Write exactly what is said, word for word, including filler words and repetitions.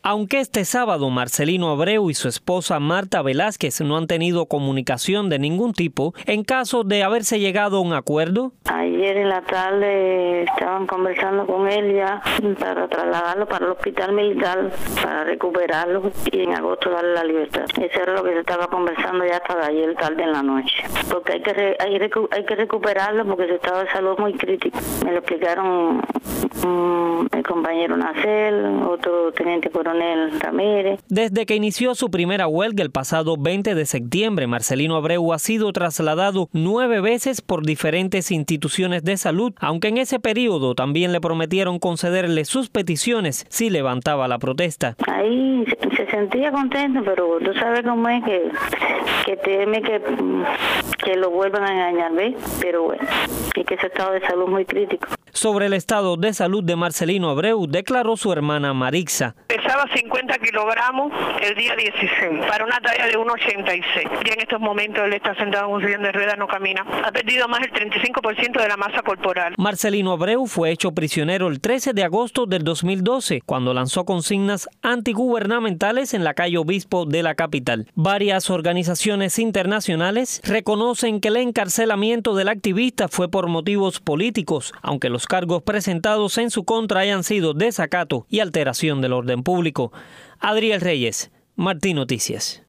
Aunque este sábado Marcelino Abreu y su esposa Marta Velázquez no han tenido comunicación de ningún tipo, en caso de haberse llegado a un acuerdo. Ayer en la tarde estaban conversando con él ya para trasladarlo para el hospital militar, para recuperarlo y en agosto darle la libertad. Eso era lo que se estaba conversando ya hasta ayer tarde en la noche. Porque hay que, re, hay, recu, hay que recuperarlo porque su estado de salud es muy crítico. Me lo explicaron um, el compañero Nacel, otro teniente coronel Ramírez. Desde que inició su primera huelga el pasado veinte de septiembre, Marcelino Abreu ha sido trasladado nueve veces por diferentes instituciones de salud, aunque en ese periodo también le prometieron concederle sus peticiones si levantaba la protesta. Ahí se, se sentía contento, pero tú sabes cómo es que, que teme que, que lo vuelvan a engañar, ¿ves? Pero bueno, y que ese estado de salud es muy crítico. Sobre el estado de salud de Marcelino Abreu, declaró su hermana Marixa. Pesaba cincuenta kilogramos el día dieciséis, para una talla de uno ochenta y seis. Ya en estos momentos él está sentado en un sillón de ruedas, no camina. Ha perdido más del treinta y cinco por ciento de la masa corporal. Marcelino Abreu fue hecho prisionero el trece de agosto del dos mil doce, cuando lanzó consignas antigubernamentales en la calle Obispo de la capital. Varias organizaciones internacionales reconocen que el encarcelamiento del activista fue por motivos políticos, aunque los cargos presentados en su contra hayan sido desacato y alteración del orden público. Adriel Reyes, Martín Noticias.